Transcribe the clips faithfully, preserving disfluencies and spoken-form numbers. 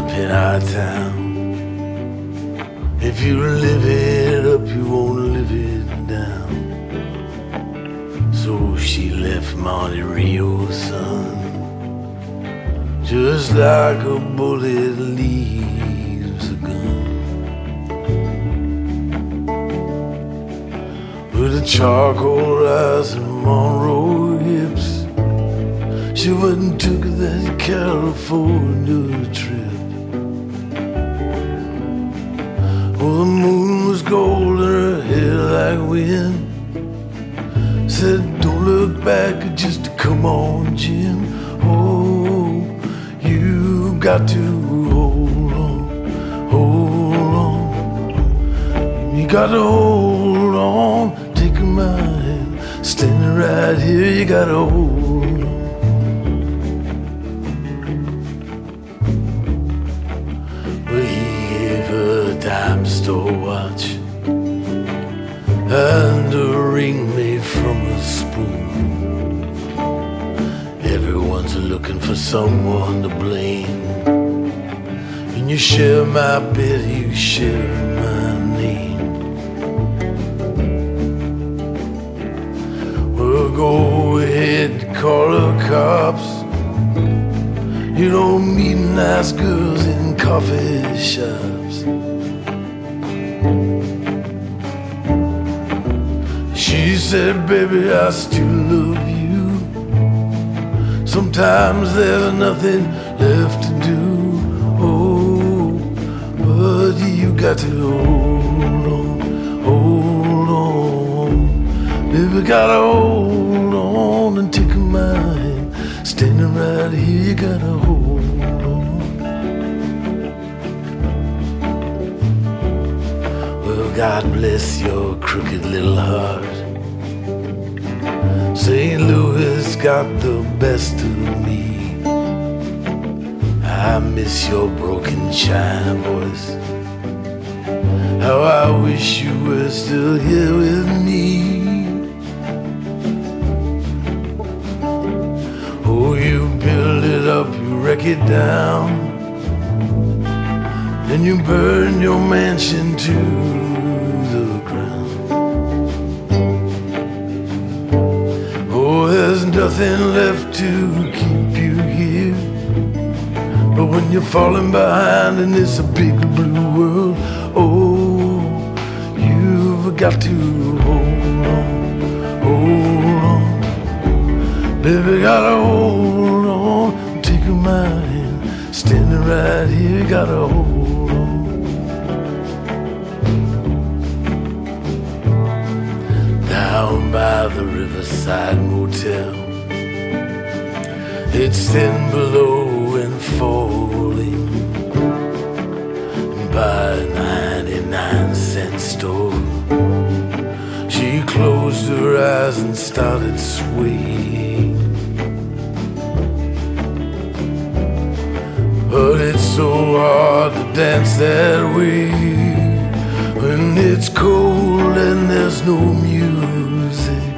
in our town. If you live it up, you won't live it down. So she left Monte Rio, son, just like a bullet leaves a gun. With a charcoal eyes and Monroe hips, she went and took that California trip. Oh, the moon was gold and her hair like wind. Said, don't look back, just come on, Jim. Oh, you got to hold on, hold on. You got to hold on, take my hand, standing right here, you got to hold on. Well, he gave her a dime store watch and a ring made from a spoon. Everyone's looking for someone to blame. And you share my bed, you share my name. Well, go ahead, call the cops. You don't meet nice girls in coffee shops. She said, baby, I still love you. Sometimes there's nothing left to do. Oh, but you got to hold on, hold on. Baby, gotta hold on and take my hand. Standing right here, you gotta hold on. Well, God bless your crooked little heart. Saint Louis got the best of me. I miss your broken China voice. How I wish you were still here with me. Oh, you build it up, you wreck it down, and you burn your mansion to the ground. Oh, there's nothing left to keep you here. But when you're falling behind in this big blue world, oh, you've got to hold on, hold on. Baby, gotta hold on, take my hand, standing right here, gotta hold on. Down by the Riverside Motel, it's thin below and falling. By a ninety-nine cent store, she closed her eyes and started swaying. But it's so hard to dance that way when it's cold and there's no music.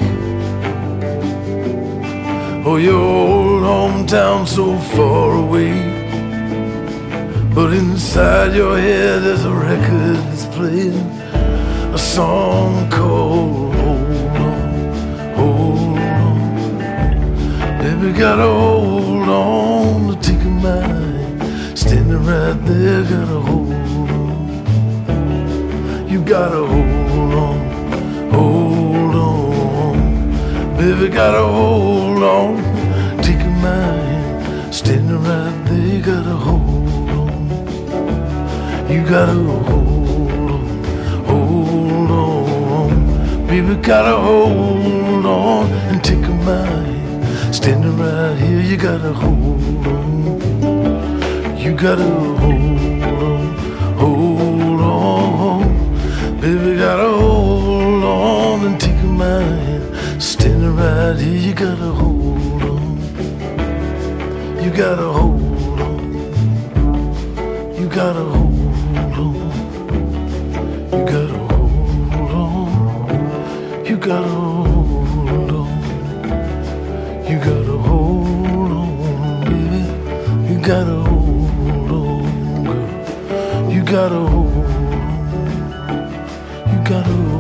Oh, your old hometown so far away, but inside your head there's a record that's playing a song called Hold On, Hold On. Baby, gotta hold on to take my hand, standing right there, gotta hold on. You gotta hold on, hold on. Baby, gotta hold on, take my hand, standing right there, gotta hold on. You gotta hold on, hold on. Baby, gotta hold on and take my hand, standing right here, you gotta hold on. You gotta hold on, hold on. Baby, gotta hold on and take my hand, standing right here, you gotta hold on. You gotta hold on. You gotta hold on. You gotta hold on. You gotta hold on. You gotta hold on, baby. You gotta hold on, gotta hold on. You gotta hold on.